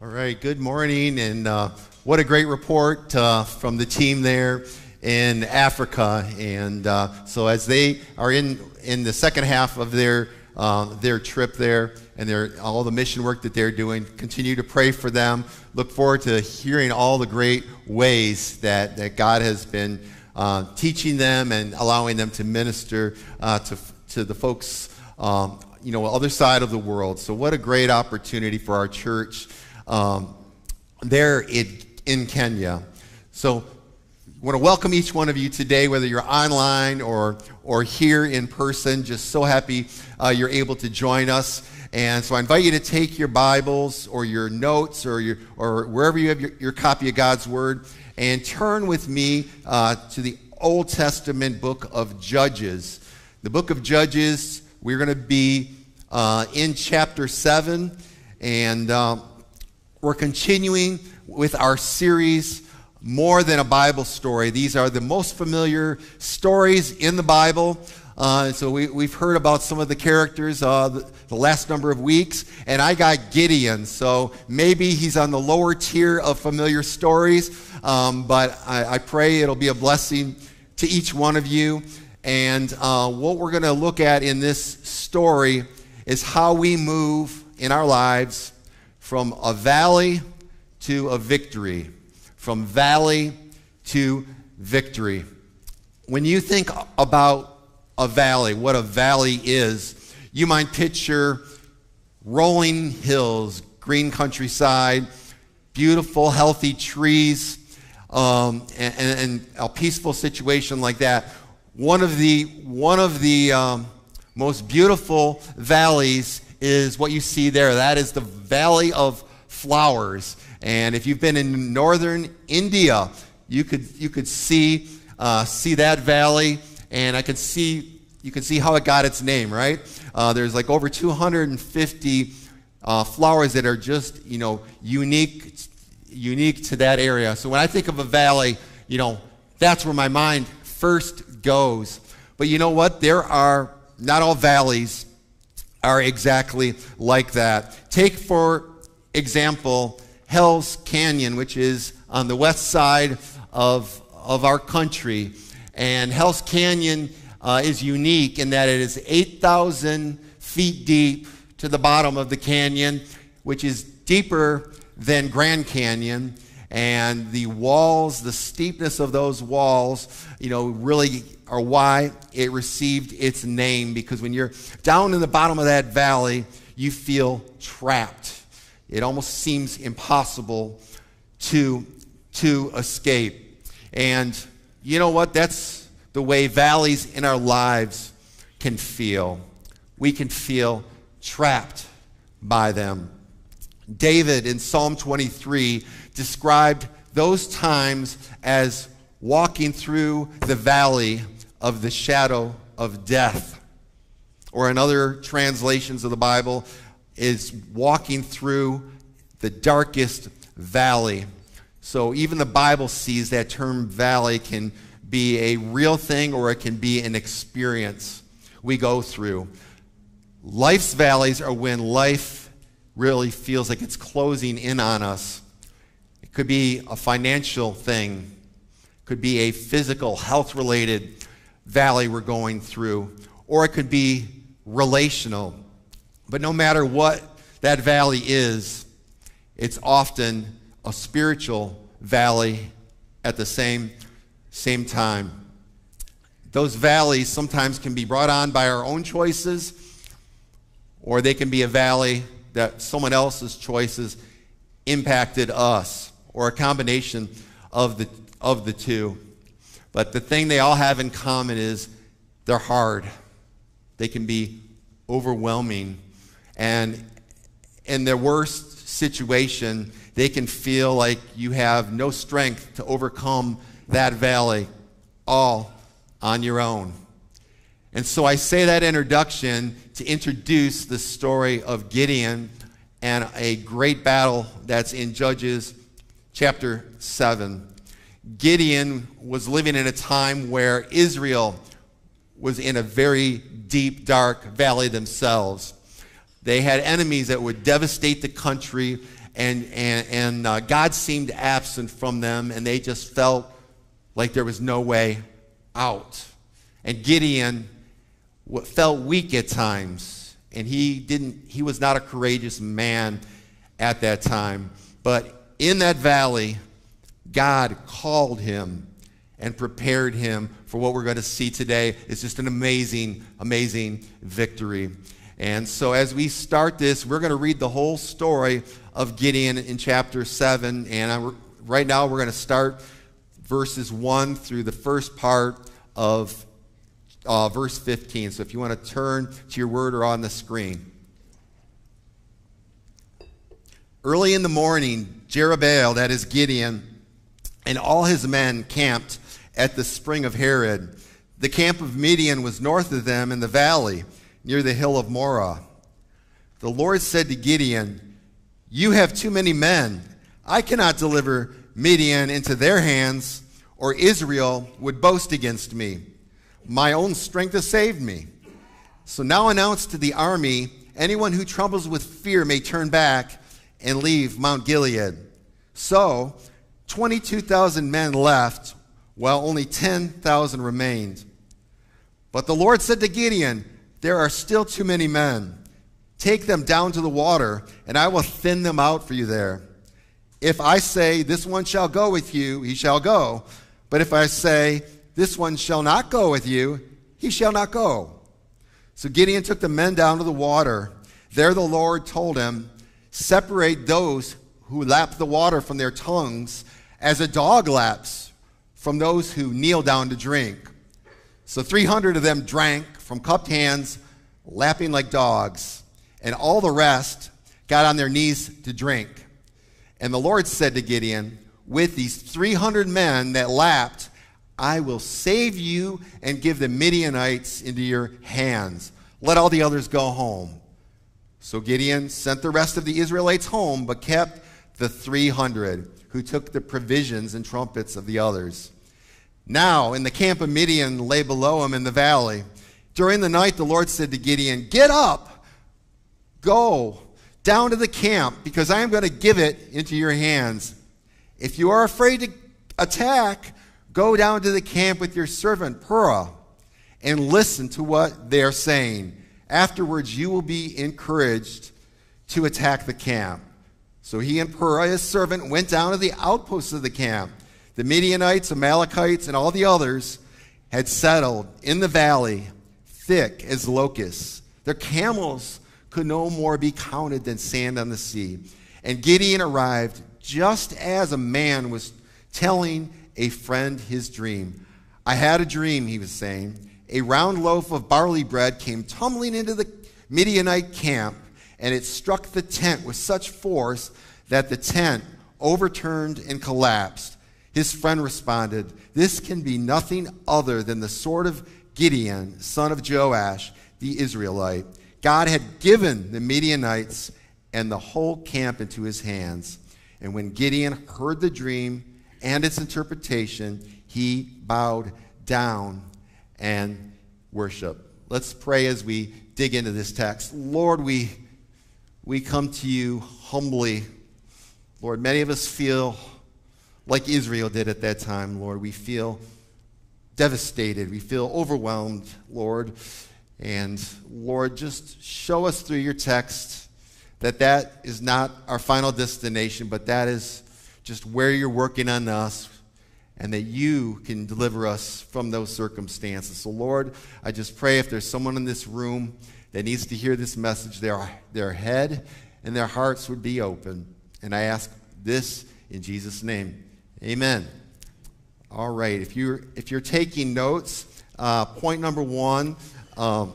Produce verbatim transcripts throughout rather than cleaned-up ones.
All right, good morning, and uh, what a great report uh, from the team there in Africa. And uh, so as they are in, in the second half of their uh, their trip there, and their, all the mission work that they're doing, continue to pray for them. Look forward to hearing all the great ways that, that God has been uh, teaching them and allowing them to minister uh, to, to the folks um, you know, other side of the world. So what a great opportunity for our church Um, there in, in Kenya. So I want to welcome each one of you today, whether you're online or or here in person. Just so happy uh, you're able to join us. And so I invite you to take your Bibles or your notes or your or wherever you have your, your copy of God's Word and turn with me uh, to the Old Testament book of Judges. The book of Judges, we're going to be uh, in chapter seven, and um, we're continuing with our series, More Than a Bible Story. These are the most familiar stories in the Bible. Uh, so we, we've heard about some of the characters uh, the, the last number of weeks. And I got Gideon, so maybe he's on the lower tier of familiar stories. Um, but I, I pray it'll be a blessing to each one of you. And uh, what we're going to look at in this story is how we move in our lives from a valley to a victory. From valley to victory. When you think about a valley, what a valley is, you might picture rolling hills, green countryside, beautiful, healthy trees, um, and, and a peaceful situation like that. One of the, one of the um, most beautiful valleys is what you see there. That is the Valley of Flowers. And if you've been in northern India, you could you could see uh, see that valley, and I could see you can see how it got its name, right? Uh, there's like over two hundred fifty uh, flowers that are just you know unique unique to that area. So when I think of a valley, you know that's where my mind first goes. But you know what? There are not all valleys are exactly like that. Take, for example, Hell's Canyon, which is on the west side of, of our country. And Hell's Canyon uh, is unique in that it is eight thousand feet deep to the bottom of the canyon, which is deeper than Grand Canyon. And the walls, the steepness of those walls, you know, really are why it received its name. Because when you're down in the bottom of that valley, you feel trapped. It almost seems impossible to, to escape. And you know what? That's the way valleys in our lives can feel. We can feel trapped by them. David in Psalm twenty-three described those times as walking through the valley of the shadow of death. Or in other translations of the Bible, is walking through the darkest valley. So even the Bible sees that term valley can be a real thing, or it can be an experience we go through. Life's valleys are when life really feels like it's closing in on us. It could be a financial thing. It could be a physical, health-related valley we're going through. Or it could be relational. But no matter what that valley is, it's often a spiritual valley at the same, same time. Those valleys sometimes can be brought on by our own choices, or they can be a valley that someone else's choices impacted us, or a combination of the, of the two. But the thing they all have in common is they're hard. They can be overwhelming. And in their worst situation, they can feel like you have no strength to overcome that valley all on your own. And so I say that introduction to introduce the story of Gideon and a great battle that's in Judges chapter seven. Gideon was living in a time where Israel was in a very deep, dark valley themselves. They had enemies that would devastate the country and, and, and uh, God seemed absent from them, and they just felt like there was no way out. And Gideon felt weak at times, and he didn't, he was not a courageous man at that time. But in that valley, God called him and prepared him for what we're going to see today. It's just an amazing, amazing victory. And so as we start this, we're going to read the whole story of Gideon in chapter seven. And I, right now we're going to start verses one through the first part of uh, verse fifteen. So if you want to turn to your word or on the screen. Early in the morning, Jerubbaal, that is Gideon, and all his men camped at the spring of Harod. The camp of Midian was north of them in the valley, near the hill of Morah. The Lord said to Gideon, "You have too many men. I cannot deliver Midian into their hands, or Israel would boast against me. My own strength has saved me. So now announce to the army, anyone who trembles with fear may turn back and leave Mount Gilead." So twenty-two thousand men left, while only ten thousand remained. But the Lord said to Gideon, "There are still too many men. Take them down to the water, and I will thin them out for you there. If I say, 'This one shall go with you,' he shall go. But if I say, 'This one shall not go with you,' he shall not go." So Gideon took the men down to the water. There the Lord told him, "Separate those who lap the water from their tongues, as a dog laps from those who kneel down to drink." So three hundred of them drank from cupped hands, lapping like dogs, and all the rest got on their knees to drink. And the Lord said to Gideon, "With these three hundred men that lapped, I will save you and give the Midianites into your hands. Let all the others go home." So Gideon sent the rest of the Israelites home, but kept the three hundred, who took the provisions and trumpets of the others. Now, in the camp of Midian lay below him in the valley. During the night, the Lord said to Gideon, "Get up, go down to the camp, because I am going to give it into your hands. If you are afraid to attack, go down to the camp with your servant Purah, and listen to what they are saying. Afterwards, you will be encouraged to attack the camp." So he and Purah, his servant, went down to the outposts of the camp. The Midianites, Amalekites, and all the others had settled in the valley, thick as locusts. Their camels could no more be counted than sand on the sea. And Gideon arrived just as a man was telling a friend his dream. "I had a dream," he was saying. "A round loaf of barley bread came tumbling into the Midianite camp, and it struck the tent with such force that the tent overturned and collapsed." His friend responded, "This can be nothing other than the sword of Gideon, son of Joash, the Israelite. God had given the Midianites and the whole camp into his hands." And when Gideon heard the dream and its interpretation, he bowed down and worshiped. Let's pray as we dig into this text. Lord, we, we come to you humbly. Lord, many of us feel like Israel did at that time, Lord. We feel devastated. We feel overwhelmed, Lord. And Lord, just show us through your text that that is not our final destination, but that is just where you're working on us, and that you can deliver us from those circumstances. So Lord, I just pray if there's someone in this room that needs to hear this message, their, their head and their hearts would be open. And I ask this in Jesus' name. Amen. All right. If you're, if you're taking notes, uh, point number one um,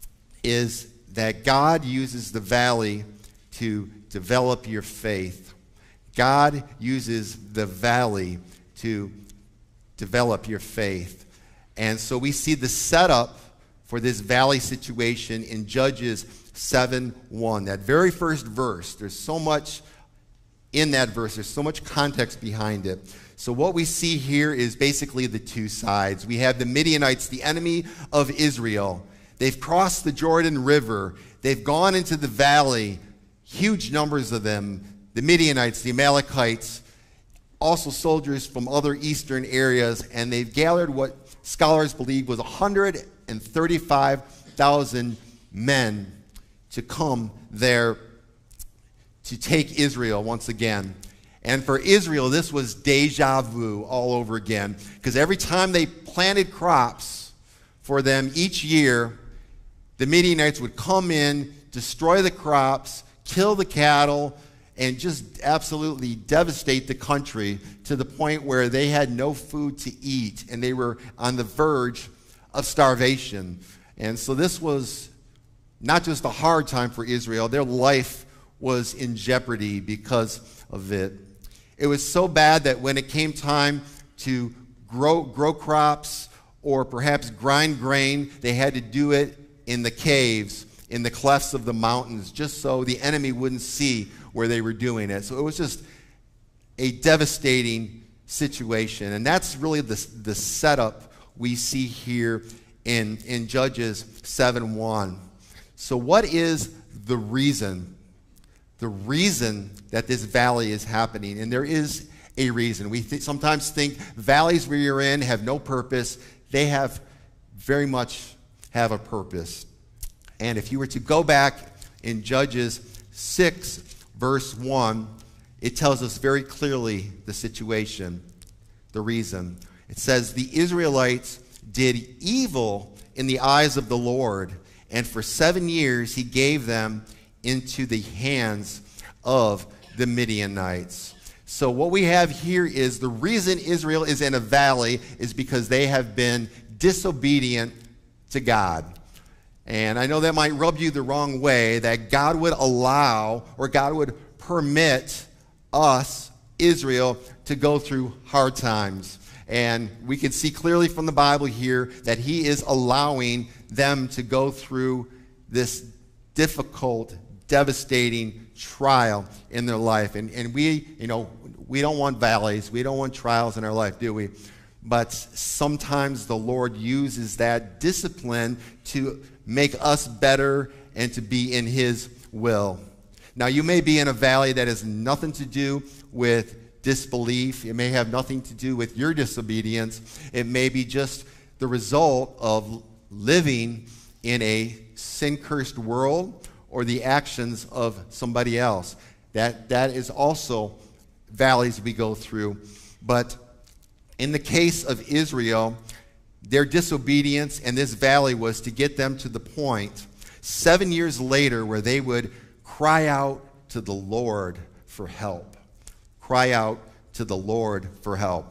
is that God uses the valley to develop your faith. God uses the valley to develop your faith. And so we see the setup for this valley situation in Judges seven one. That very first verse, there's so much in that verse. There's so much context behind it. So what we see here is basically the two sides. We have the Midianites, the enemy of Israel. They've crossed the Jordan River. They've gone into the valley, huge numbers of them, the Midianites, the Amalekites, also soldiers from other eastern areas, and they've gathered what scholars believe was one hundred thirty-five thousand men to come there to take Israel once again. And for Israel, this was deja vu all over again, because every time they planted crops for them each year, the Midianites would come in, destroy the crops, kill the cattle, and just absolutely devastate the country to the point where they had no food to eat, and they were on the verge of starvation. And so this was not just a hard time for Israel, their life was in jeopardy because of it. It was so bad that when it came time to grow, grow crops or perhaps grind grain, they had to do it in the caves, in the clefts of the mountains, just so the enemy wouldn't see where they were doing it. So it was just a devastating situation. And that's really the, the setup we see here in, in Judges seven one. So what is the reason? The reason that this valley is happening, and there is a reason. We th- sometimes think valleys where you're in have no purpose. They have very much have a purpose. And if you were to go back in Judges six, verse one, it tells us very clearly the situation, the reason. It says, the Israelites did evil in the eyes of the Lord, and for seven years he gave them into the hands of the Midianites. So what we have here is the reason Israel is in a valley is because they have been disobedient to God. And I know that might rub you the wrong way, that God would allow or God would permit us, Israel, to go through hard times. And we can see clearly from the Bible here that he is allowing them to go through this difficult, devastating trial in their life. And, and we, you know, we don't want valleys. We don't want trials in our life, do we? But sometimes the Lord uses that discipline to make us better and to be in his will. Now, you may be in a valley that has nothing to do with disbelief. It may have nothing to do with your disobedience. It may be just the result of living in a sin-cursed world or the actions of somebody else. That, that is also valleys we go through. But in the case of Israel, their disobedience and this valley was to get them to the point seven years later where they would cry out to the Lord for help. Cry out to the Lord for help.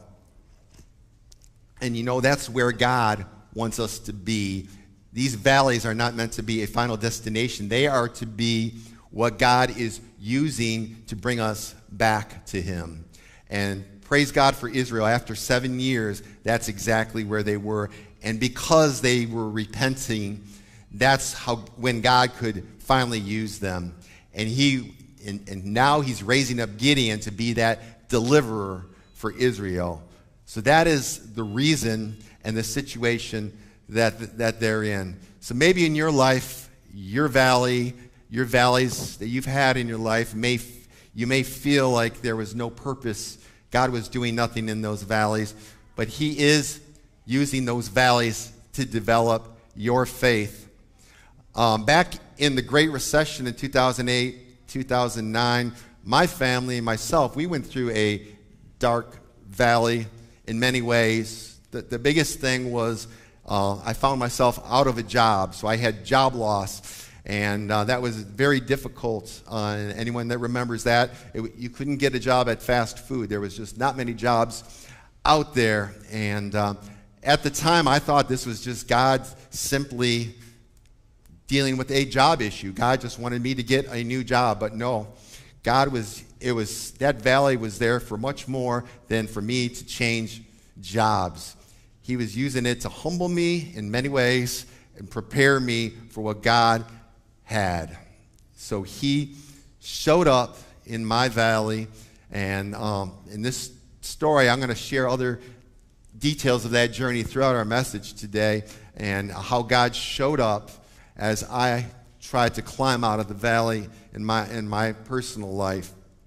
And you know, that's where God wants us to be. These valleys are not meant to be a final destination. They are to be what God is using to bring us back to him. And praise God for Israel. After seven years, that's exactly where they were. And because they were repenting, that's how when God could finally use them. And he and, and now he's raising up Gideon to be that deliverer for Israel. So that is the reason and the situation that that they're in. So maybe in your life, your valley, your valleys that you've had in your life, may you may feel like there was no purpose. God was doing nothing in those valleys, but he is using those valleys to develop your faith. Um, back in the Great Recession in two thousand eight, two thousand nine, my family and myself, we went through a dark valley in many ways. The, the biggest thing was uh, I found myself out of a job, so I had job loss. And uh, that was very difficult. Uh, and anyone that remembers that, it, you couldn't get a job at fast food. There was just not many jobs out there. And uh, at the time, I thought this was just God simply dealing with a job issue. God just wanted me to get a new job. But no, God was, it was, that valley was there for much more than for me to change jobs. He was using it to humble me in many ways and prepare me for what God had. So he showed up in my valley, and um, in this story, I'm going to share other details of that journey throughout our message today, and how God showed up as I tried to climb out of the valley in my in my personal life.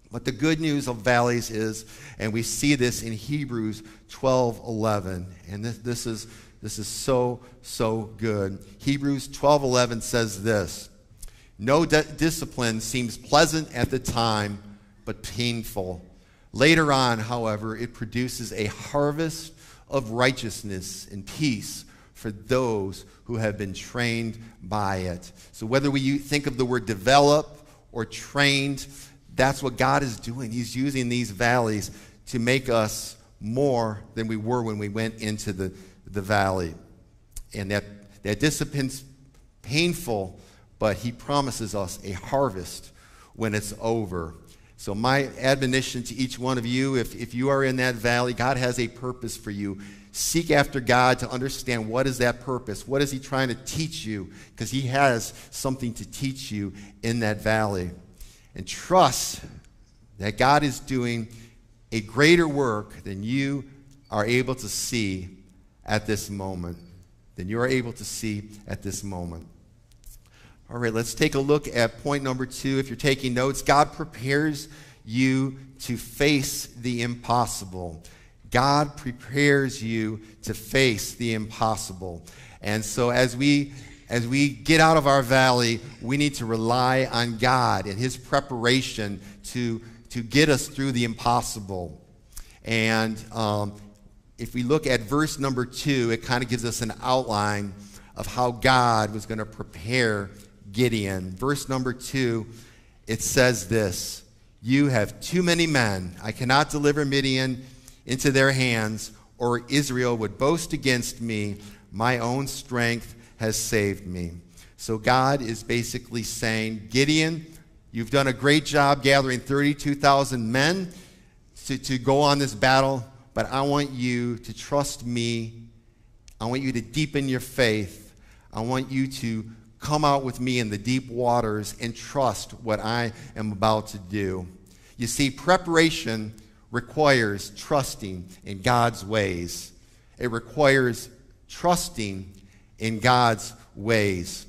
But the good news of valleys is, and we see this in Hebrews twelve eleven, and this, this is this is so, so good. Hebrews twelve eleven says this: no di- discipline seems pleasant at the time, but painful. Later on, however, it produces a harvest of righteousness and peace for those who have been trained by it. So whether we think of the word develop or trained, that's what God is doing. He's using these valleys to make us more than we were when we went into the, the valley. And that, that discipline's painful, but he promises us a harvest when it's over. So my admonition to each one of you, if, if you are in that valley, God has a purpose for you. Seek after God to understand what is that purpose. What is he trying to teach you? Because he has something to teach you in that valley. And trust that God is doing a greater work than you are able to see at this moment. Than you are able to see at this moment. All right, let's take a look at point number two. If you're taking notes, God prepares you to face the impossible. God prepares you to face the impossible. And so as we as we get out of our valley, we need to rely on God and his preparation to, to get us through the impossible. And um, if we look at verse number two, it kind of gives us an outline of how God was going to prepare Gideon. Verse number two, it says this: you have too many men. I cannot deliver Midian into their hands, or Israel would boast against me. My own strength has saved me. So God is basically saying, Gideon, you've done a great job gathering thirty-two thousand men to, to go on this battle, but I want you to trust me. I want you to deepen your faith. I want you to come out with me in the deep waters and trust what I am about to do. You see, preparation requires trusting in God's ways. It requires trusting in God's ways.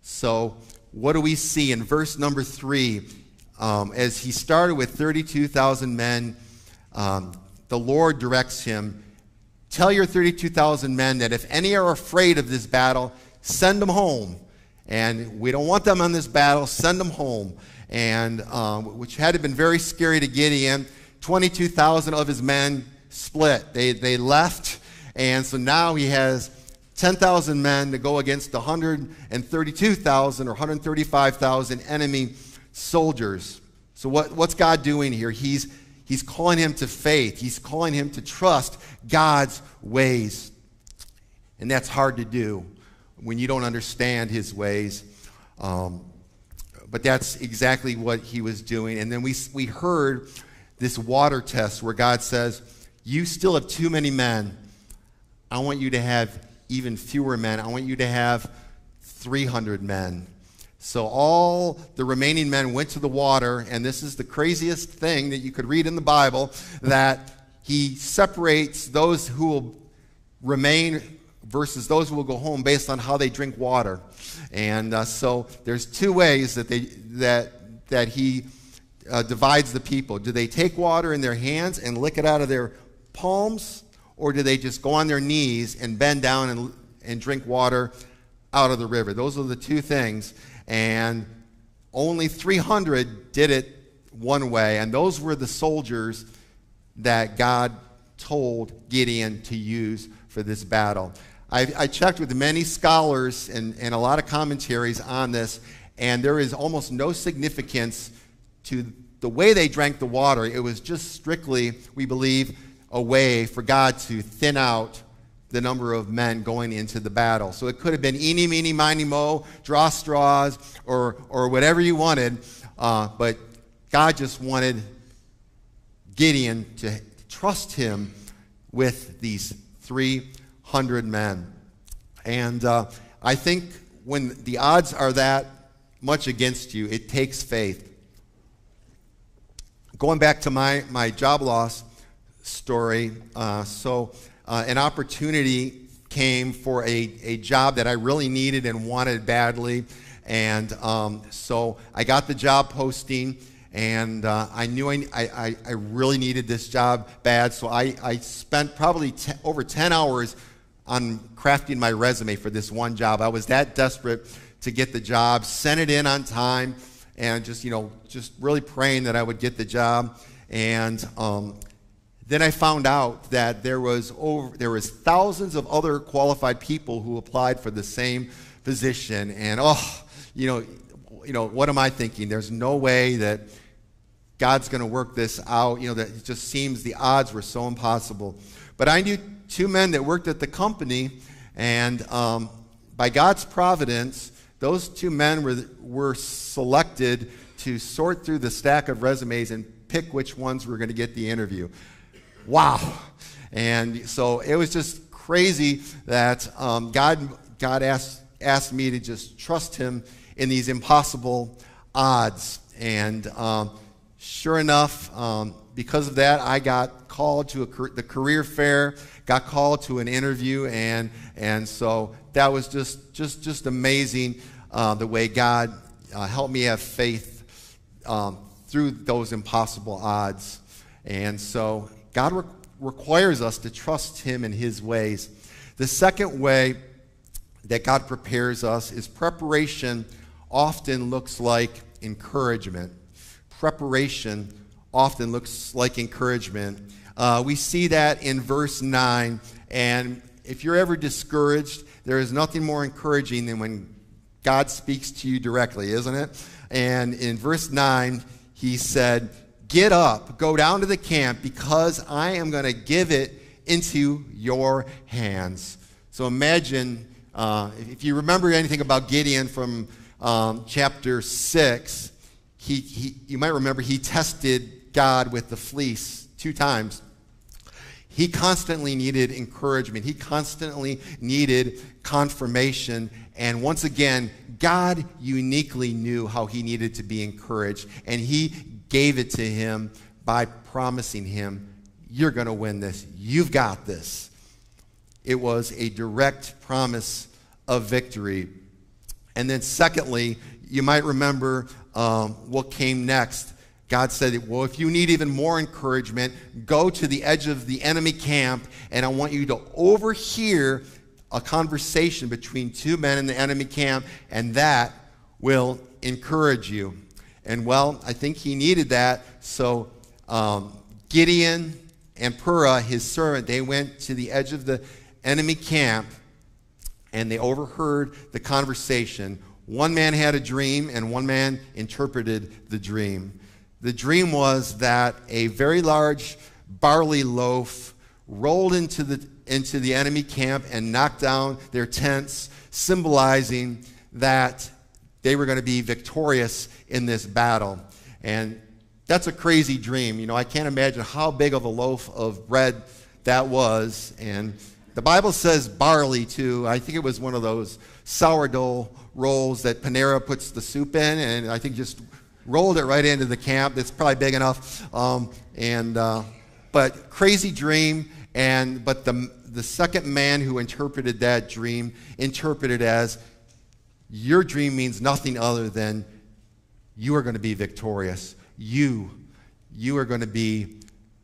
So what do we see in verse number three? Um, as he started with thirty-two thousand men, um, the Lord directs him, tell your thirty-two thousand men that if any are afraid of this battle, send them home. And we don't want them on this battle, send them home. And um, which had been very scary to Gideon. twenty-two thousand of his men split. They, they left, and so now he has ten thousand men to go against one hundred thirty-two thousand or one hundred thirty-five thousand enemy soldiers. So what, what's God doing here? He's, he's calling him to faith. He's calling him to trust God's ways. And that's hard to do when you don't understand his ways. Um, but that's exactly what he was doing. And then we, we heard this water test where God says, you still have too many men. I want you to have even fewer men. I want you to have three hundred men. So all the remaining men went to the water, and this is the craziest thing that you could read in the Bible, that he separates those who will remain versus those who will go home based on how they drink water. And uh, so there's two ways that they that that he uh, divides the people. Do they take water in their hands and lick it out of their palms, or do they just go on their knees and bend down and and drink water out of the river? Those are the two things. And only three hundred did it one way, and those were the soldiers that God told Gideon to use for this battle. I, I checked with many scholars and, and a lot of commentaries on this, and there is almost no significance to the way they drank the water. It was just strictly, we believe, a way for God to thin out the number of men going into the battle. So it could have been eeny, meeny, miny, mo, draw straws, or, or whatever you wanted, uh, but God just wanted Gideon to trust him with these three hundred men. And uh, I think when the odds are that much against you, it takes faith. Going back to my, my job loss story, uh, so uh, an opportunity came for a, a job that I really needed and wanted badly. And um, so I got the job posting, and uh, I knew I, I, I really needed this job bad, so I, I spent probably ten, over ten hours on crafting my resume for this one job. I was that desperate to get the job, sent it in on time, and just, you know, just really praying that I would get the job. And um, then I found out that there was over there was thousands of other qualified people who applied for the same position. And oh, you know, you know, what am I thinking? There's no way that God's going to work this out. You know, that it just seems the odds were so impossible. But I knew two men that worked at the company, and um, by God's providence, those two men were were selected to sort through the stack of resumes and pick which ones were going to get the interview. Wow. And so it was just crazy that um, God God asked asked me to just trust him in these impossible odds. And um, sure enough, um, because of that, I got called to a, the career fair, got called to an interview, and and so that was just just just amazing uh, the way God uh, helped me have faith um, through those impossible odds. And so God re- requires us to trust him in his ways. The second way that God prepares us is preparation often looks like encouragement. Preparation often looks like encouragement. Uh, we see that in verse nine, and if you're ever discouraged, there is nothing more encouraging than when God speaks to you directly, isn't it? And in verse nine, he said, "Get up, go down to the camp, because I am going to give it into your hands." So imagine, uh, if you remember anything about Gideon from um, chapter six, he, he, you might remember he tested God with the fleece two times. He constantly needed encouragement. He constantly needed confirmation. And once again, God uniquely knew how he needed to be encouraged. And he gave it to him by promising him, "You're going to win this. You've got this." It was a direct promise of victory. And then secondly, you might remember um, what came next. God said, well, if you need even more encouragement, go to the edge of the enemy camp, and I want you to overhear a conversation between two men in the enemy camp, and that will encourage you. And well, I think he needed that. So um, Gideon and Purah, his servant, they went to the edge of the enemy camp, and they overheard the conversation. One man had a dream, and one man interpreted the dream. The dream was that a very large barley loaf rolled into the into the enemy camp and knocked down their tents, symbolizing that they were going to be victorious in this battle. And that's a crazy dream. You know, I can't imagine how big of a loaf of bread that was. And the Bible says barley, too. I think it was one of those sourdough rolls that Panera puts the soup in, and I think just rolled it right into the camp. It's probably big enough. Um, and uh, but crazy dream. And but the the second man who interpreted that dream interpreted as, your dream means nothing other than you are going to be victorious. You, you are going to be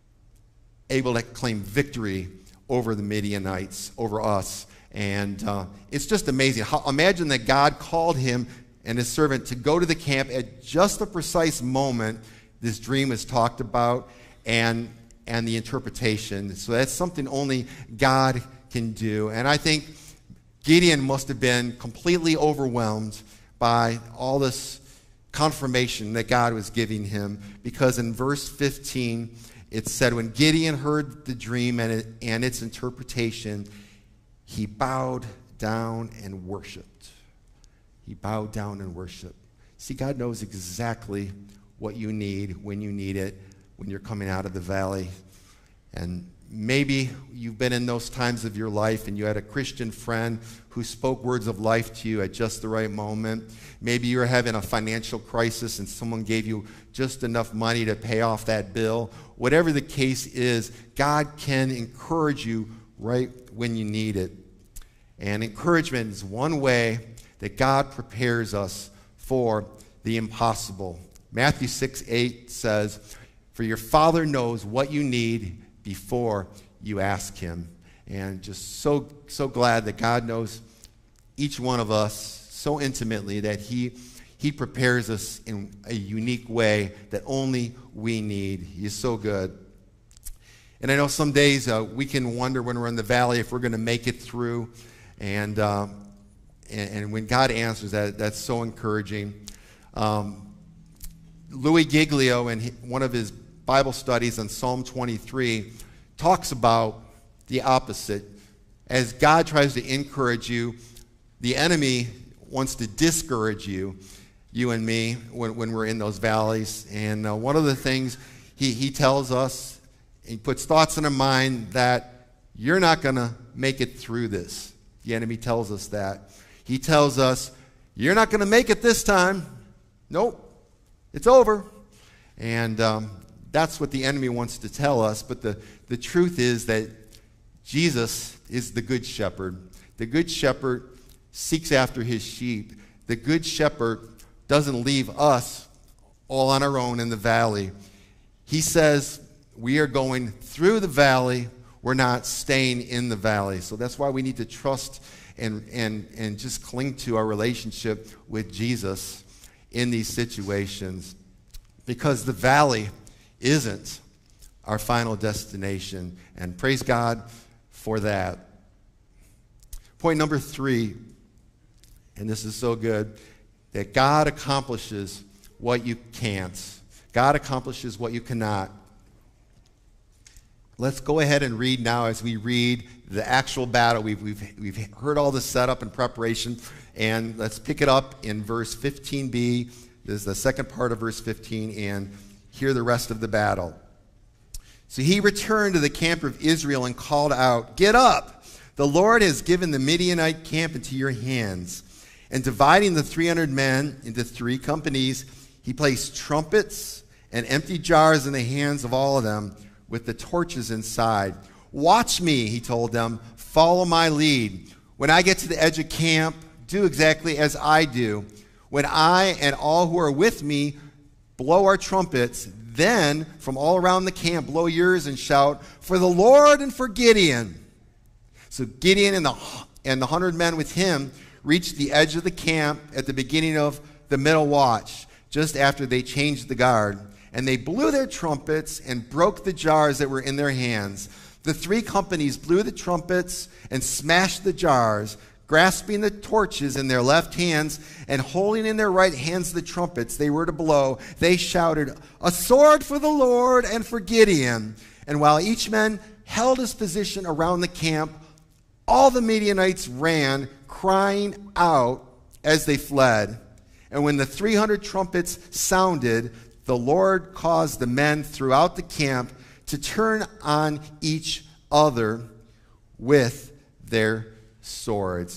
able to claim victory over the Midianites, over us. And uh, it's just amazing. How, imagine that God called him and his servant to go to the camp at just the precise moment this dream is talked about, and and the interpretation. So that's something only God can do. And I think Gideon must have been completely overwhelmed by all this confirmation that God was giving him, because in verse fifteen, it said, when Gideon heard the dream and, it, and its interpretation, he bowed down and worshiped. He bowed down and worshiped. See, God knows exactly what you need when you need it, when you're coming out of the valley. And maybe you've been in those times of your life and you had a Christian friend who spoke words of life to you at just the right moment. Maybe you're having a financial crisis and someone gave you just enough money to pay off that bill. Whatever the case is, God can encourage you right when you need it. And encouragement is one way that God prepares us for the impossible. Matthew six eight says, "For your Father knows what you need before you ask him." And just so, so glad that God knows each one of us so intimately that he, he prepares us in a unique way that only we need. He is so good. And I know some days uh, we can wonder when we're in the valley if we're going to make it through. And, uh, and, and when God answers that, that's so encouraging. Um, Louis Giglio, in one of his Bible studies on Psalm twenty-three, talks about the opposite. As God tries to encourage you, the enemy wants to discourage you, you and me, when, when we're in those valleys. And uh, one of the things he, he tells us, he puts thoughts in our mind that you're not going to make it through this. The enemy tells us that. He tells us, you're not going to make it this time. Nope, it's over. And um, that's what the enemy wants to tell us. But the, the truth is that Jesus is the good shepherd. The good shepherd seeks after his sheep. The good shepherd doesn't leave us all on our own in the valley. He says we are going through the valley. We're not staying in the valley. So that's why we need to trust and, and, and just cling to our relationship with Jesus in these situations. Because the valley isn't our final destination. And praise God for that. Point number three, and this is so good, that God accomplishes what you can't. God accomplishes what you cannot. Let's go ahead and read now as we read the actual battle. We've, we've, we've heard all the setup and preparation, and let's pick it up in verse fifteen b. This is the second part of verse fifteen, and hear the rest of the battle. So he returned to the camp of Israel and called out, "Get up! The Lord has given the Midianite camp into your hands." And dividing the three hundred men into three companies, he placed trumpets and empty jars in the hands of all of them with the torches inside. "Watch me," he told them. "Follow my lead. When I get to the edge of camp, do exactly as I do. When I and all who are with me blow our trumpets, then from all around the camp blow yours and shout, 'For the Lord and for Gideon.'" So Gideon and the, and the hundred men with him reached the edge of the camp at the beginning of the middle watch, just after they changed the guard. And they blew their trumpets and broke the jars that were in their hands. The three companies blew the trumpets and smashed the jars, grasping the torches in their left hands and holding in their right hands the trumpets they were to blow. They shouted, "A sword for the Lord and for Gideon." And while each man held his position around the camp, all the Midianites ran, crying out as they fled. And when the three hundred trumpets sounded, the Lord caused the men throughout the camp to turn on each other with their swords.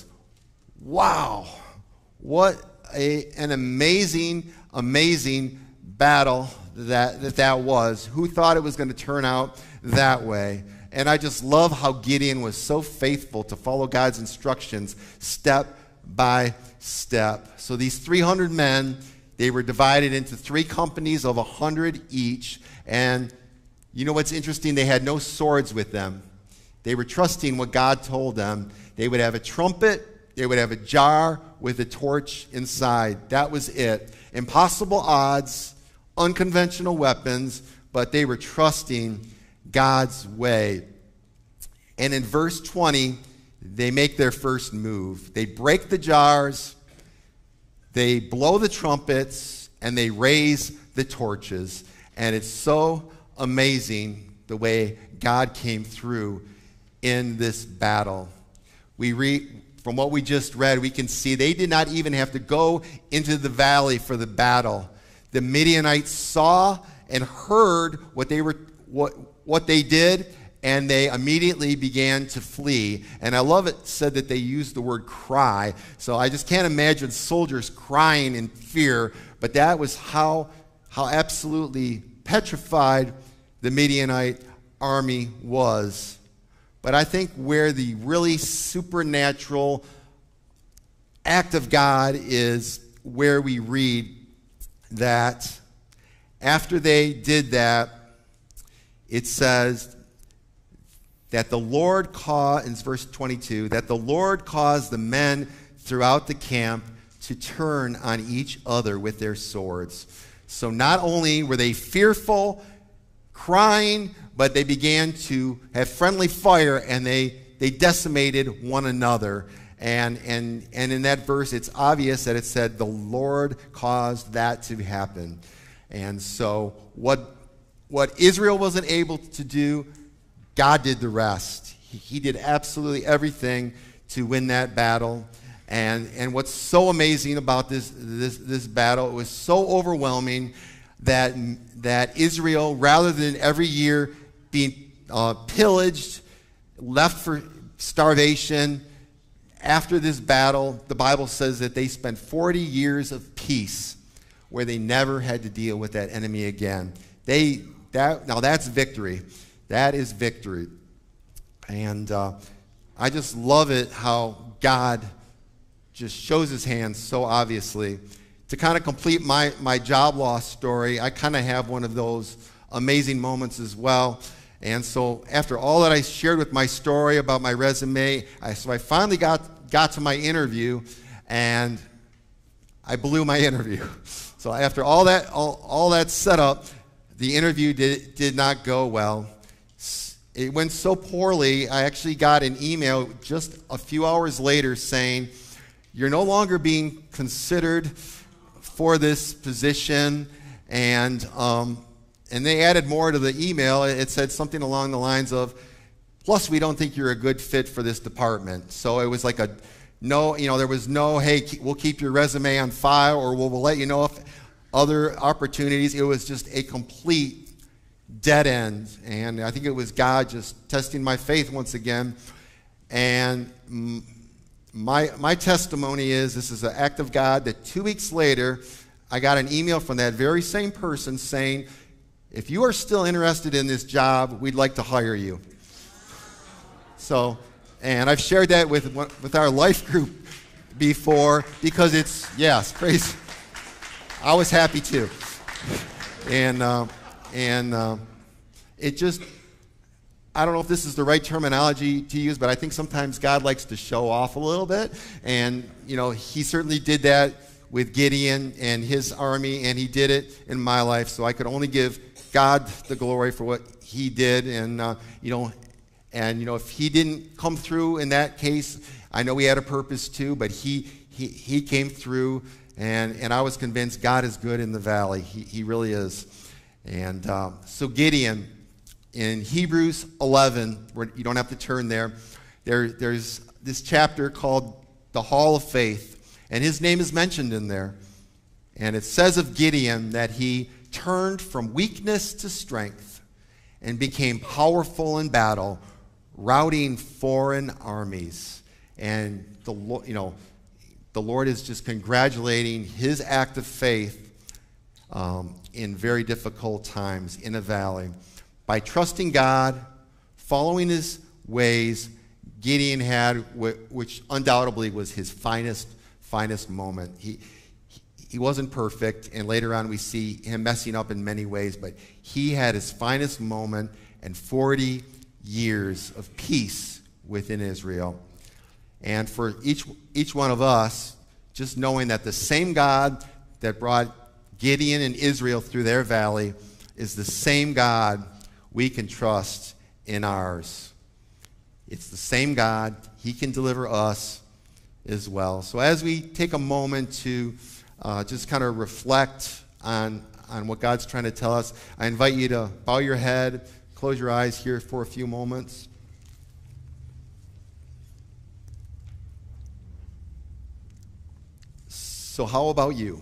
Wow. What a, an amazing, amazing battle that, that that was. Who thought it was going to turn out that way? And I just love how Gideon was so faithful to follow God's instructions step by step. So these three hundred men, they were divided into three companies of one hundred each. And you know what's interesting? They had no swords with them. They were trusting what God told them. They would have a trumpet. They would have a jar with a torch inside. That was it. Impossible odds, unconventional weapons, but they were trusting God's way. And in verse twenty, they make their first move. They break the jars, they blow the trumpets, and they raise the torches. And it's so amazing the way God came through in this battle. We read, from what we just read, we can see they did not even have to go into the valley for the battle. The Midianites saw and heard what they were what what they did, and they immediately began to flee. And I love it said that they used the word cry. So I just can't imagine soldiers crying in fear, but that was how, how absolutely petrified the Midianite army was. But I think where the really supernatural act of God is where we read that after they did that, it says that the Lord caused, in verse twenty-two, that the Lord caused the men throughout the camp to turn on each other with their swords. So not only were they fearful, crying, but they began to have friendly fire, and they, they decimated one another. And, and, and in that verse, it's obvious that it said the Lord caused that to happen. And so what, what Israel wasn't able to do, God did the rest. He, he did absolutely everything to win that battle. And, and what's so amazing about this, this, this battle, it was so overwhelming that, that Israel, rather than every year being uh, pillaged, left for starvation, after this battle, the Bible says that they spent forty years of peace where they never had to deal with that enemy again. They, that, now that's victory. That is victory. And uh, I just love it how God just shows his hand so obviously. To kind of complete my, my job loss story, I kind of have one of those amazing moments as well. And so after all that I shared with my story about my resume, I, so I finally got, got to my interview, and I blew my interview. So after all that, all, all that set up, the interview did, did not go well. It went so poorly, I actually got an email just a few hours later saying, "You're no longer being considered for this position," and um, and they added more to the email. It said something along the lines of, "Plus, we don't think you're a good fit for this department." So it was like a no, you know, there was no, "Hey, we'll keep your resume on file," or we'll, we'll let you know if other opportunities. It was just a complete dead end, and I think it was God just testing my faith once again. And My, my testimony is, this is an act of God, that two weeks later, I got an email from that very same person saying, "If you are still interested in this job, we'd like to hire you." So, and I've shared that with, with our life group before, because it's, yes, praise. I was happy too. And, uh, and uh, it just, I don't know if this is the right terminology to use, but I think sometimes God likes to show off a little bit. And, you know, he certainly did that with Gideon and his army, and he did it in my life. So I could only give God the glory for what he did. And, uh, you know, and, you know, if he didn't come through in that case, I know he had a purpose too, but he, he, he came through, and, and I was convinced God is good in the valley. He, he really is. And uh, so Gideon, in Hebrews eleven, where you don't have to turn there, there, there's this chapter called the Hall of Faith, and his name is mentioned in there. And it says of Gideon that he turned from weakness to strength and became powerful in battle, routing foreign armies. And the, you know, the Lord is just congratulating his act of faith um, in very difficult times in a valley. By trusting God, following his ways, Gideon had, which undoubtedly was his finest, finest moment. He, he wasn't perfect, and later on we see him messing up in many ways, but he had his finest moment and forty years of peace within Israel. And for each, each one of us, just knowing that the same God that brought Gideon and Israel through their valley is the same God we can trust in ours. It's the same God. He can deliver us as well. So as we take a moment to uh, just kind of reflect on, on what God's trying to tell us, I invite you to bow your head, close your eyes here for a few moments. So how about you?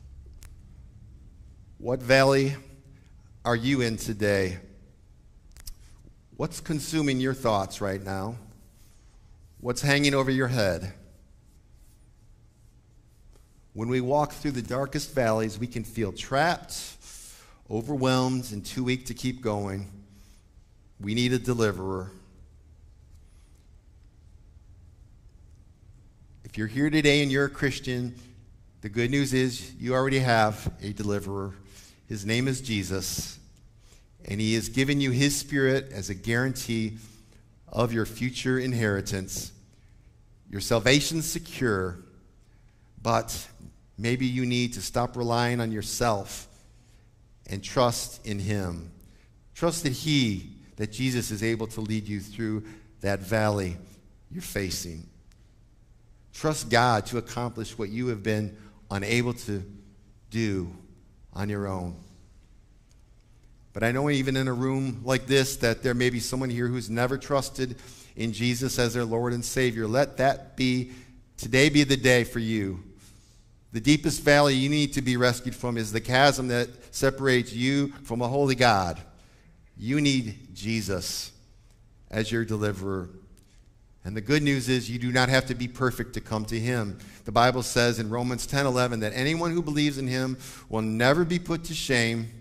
What valley are you in today? What's consuming your thoughts right now? What's hanging over your head? When we walk through the darkest valleys, we can feel trapped, overwhelmed, and too weak to keep going. We need a deliverer. If you're here today and you're a Christian, the good news is you already have a deliverer. His name is Jesus, and he has given you his Spirit as a guarantee of your future inheritance. Your salvation's secure, but maybe you need to stop relying on yourself and trust in him. Trust that he, that Jesus is able to lead you through that valley you're facing. Trust God to accomplish what you have been unable to do on your own. But I know even in a room like this that there may be someone here who's never trusted in Jesus as their Lord and Savior. Let that be, today be the day for you. The deepest valley you need to be rescued from is the chasm that separates you from a holy God. You need Jesus as your deliverer. And the good news is you do not have to be perfect to come to him. The Bible says in Romans ten eleven that anyone who believes in him will never be put to shame.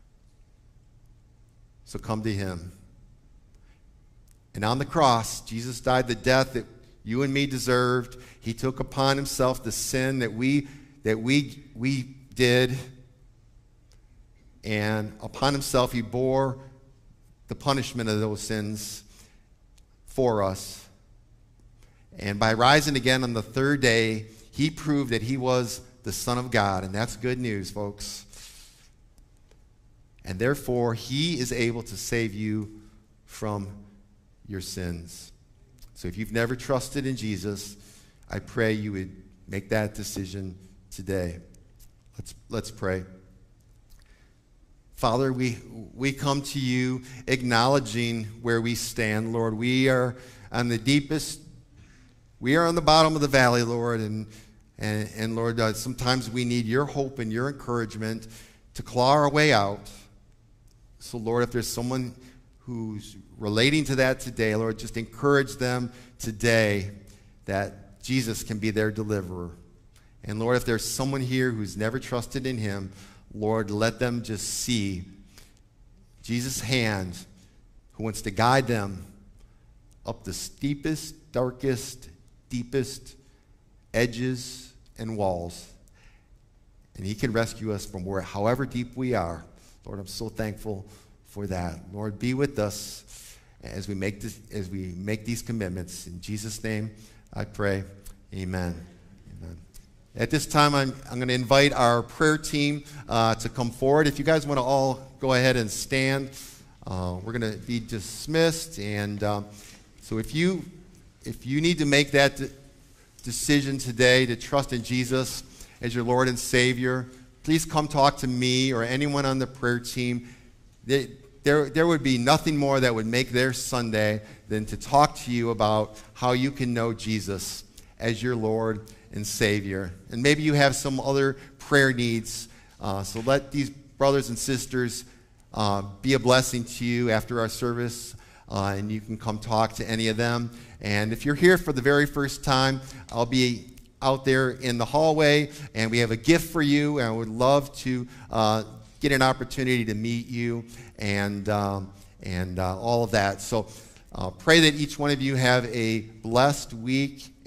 So come to him. And on the cross, Jesus died the death that you and me deserved. He took upon himself the sin that we that we we did. And upon himself he bore the punishment of those sins for us. And by rising again on the third day, he proved that he was the Son of God. And that's good news, folks. And therefore, he is able to save you from your sins. So if you've never trusted in Jesus, I pray you would make that decision today. Let's, let's pray. Father, we, we come to you acknowledging where we stand, Lord. We are on the deepest, we are on the bottom of the valley, Lord. And, and, and Lord, uh, sometimes we need your hope and your encouragement to claw our way out. So, Lord, if there's someone who's relating to that today, Lord, just encourage them today that Jesus can be their deliverer. And, Lord, if there's someone here who's never trusted in him, Lord, let them just see Jesus' hand who wants to guide them up the steepest, darkest, deepest edges and walls. And he can rescue us from where, however deep we are. Lord, I'm so thankful for that. Lord, be with us as we make this, as we make these commitments. In Jesus' name, I pray. Amen. Amen. At this time, I'm, I'm going to invite our prayer team uh, to come forward. If you guys want to all go ahead and stand, uh, we're going to be dismissed. And um, so, if you if you need to make that de- decision today to trust in Jesus as your Lord and Savior, please come talk to me or anyone on the prayer team. They, there, there would be nothing more that would make their Sunday than to talk to you about how you can know Jesus as your Lord and Savior. And maybe you have some other prayer needs. Uh, so let these brothers and sisters uh, be a blessing to you after our service, uh, and you can come talk to any of them. And if you're here for the very first time, I'll be out there in the hallway, and we have a gift for you, and I would love to uh, get an opportunity to meet you and um, and uh, all of that. So uh, pray that each one of you have a blessed week,